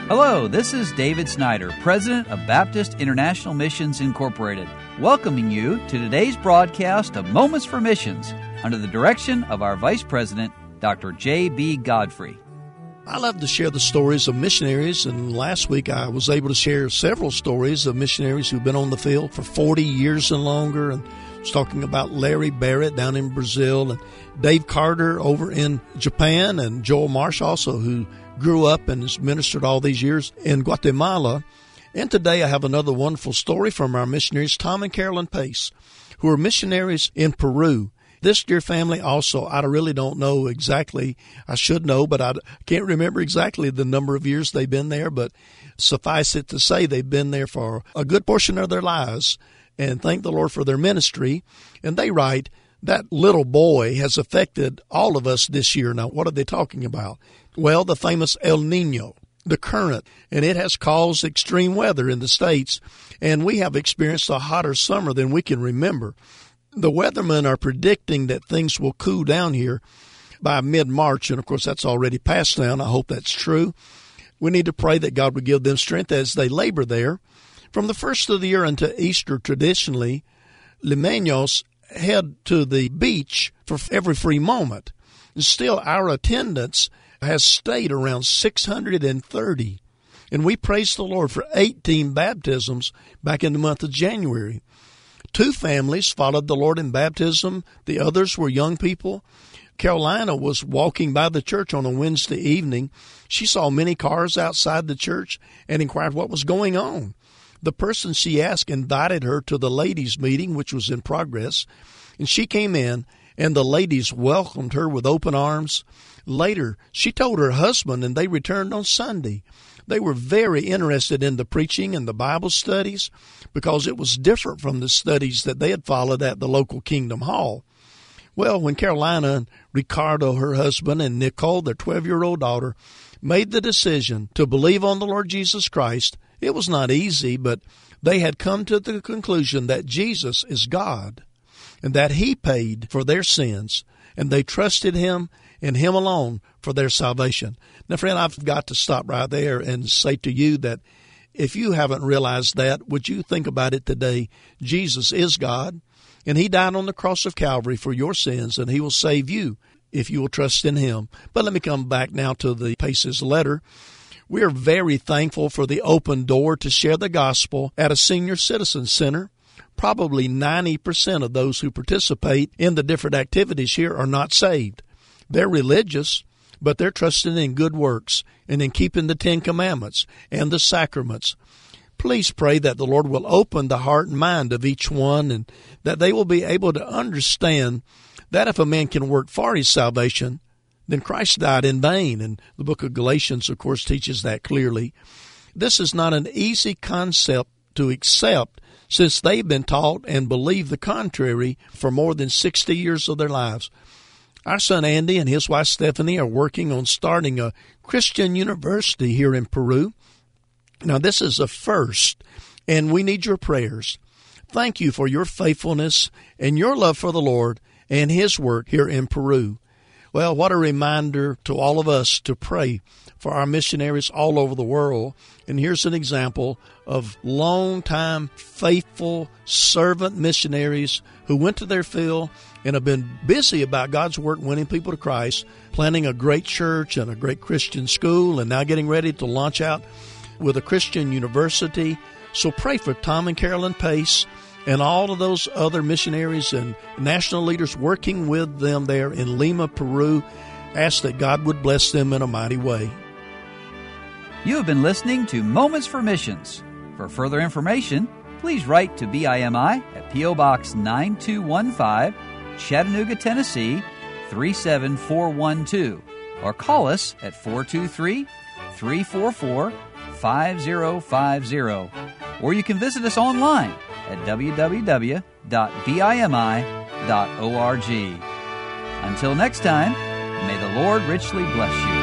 Hello, this is David Snyder, President of Baptist International Missions Incorporated, welcoming you to today's broadcast of Moments for Missions under the direction of our Vice President, Dr. J.B. Godfrey. I love to share the stories of missionaries, and last week I was able to share several stories of missionaries who've been on the field for 40 years and longer, and I was talking about Larry Barrett down in Brazil, and Dave Carter over in Japan, and Joel Marsh also, who grew up and has ministered all these years in Guatemala. And today I have another wonderful story from our missionaries, Tom and Carolyn Pace, who are missionaries in Peru. This dear family also, I really don't know exactly. I should know, but I can't remember exactly the number of years they've been there. But suffice it to say, they've been there for a good portion of their lives, and thank the Lord for their ministry. And they write, that little boy has affected all of us this year. Now, what are they talking about? Well, the famous El Nino, the current, and it has caused extreme weather in the States, and we have experienced a hotter summer than we can remember. The weathermen are predicting that things will cool down here by mid-March, and of course that's already passed now, and I hope that's true. We need to pray that God would give them strength as they labor there. From the first of the year until Easter, traditionally, limeños head to the beach for every free moment. And still, our attendance has stayed around 630. And we praise the Lord for 18 baptisms back in the month of January. 2 families followed the Lord in baptism. The others were young people. Carolina was walking by the church on a Wednesday evening. She saw many cars outside the church and inquired what was going on. The person she asked invited her to the ladies' meeting, which was in progress, and she came in, and the ladies welcomed her with open arms. Later, she told her husband, and they returned on Sunday. They were very interested in the preaching and the Bible studies because it was different from the studies that they had followed at the local Kingdom Hall. Well, when Carolina and Ricardo, her husband, and Nicole, their 12-year-old daughter, made the decision to believe on the Lord Jesus Christ, it was not easy, but they had come to the conclusion that Jesus is God and that He paid for their sins, and they trusted Him and Him alone for their salvation. Now, friend, I've got to stop right there and say to you that if you haven't realized that, would you think about it today? Jesus is God, and He died on the cross of Calvary for your sins, and He will save you if you will trust in Him. But let me come back now to the Pace's letter. We are very thankful for the open door to share the gospel at a senior citizen center. Probably 90% of those who participate in the different activities here are not saved. They're religious, but they're trusting in good works and in keeping the 10 Commandments and the sacraments. Please pray that the Lord will open the heart and mind of each one, and that they will be able to understand that if a man can work for his salvation, then Christ died in vain. And the book of Galatians, of course, teaches that clearly. This is not an easy concept to accept, since they've been taught and believe the contrary for more than 60 years of their lives. Our son Andy and his wife Stephanie are working on starting a Christian university here in Peru. Now, this is a first, and we need your prayers. Thank you for your faithfulness and your love for the Lord and His work here in Peru. Well, what a reminder to all of us to pray for our missionaries all over the world. And here's an example of long-time, faithful, servant missionaries who went to their field and have been busy about God's work, winning people to Christ, planning a great church and a great Christian school, and now getting ready to launch out with a Christian university. So pray for Tom and Carolyn Pace and all of those other missionaries and national leaders working with them there in Lima, Peru. Ask that God would bless them in a mighty way. You have been listening to Moments for Missions. For further information, please write to BIMI at P.O. Box 9215, Chattanooga, Tennessee 37412, or call us at 423-344-5050, or you can visit us online at www.bimi.org. Until next time, may the Lord richly bless you.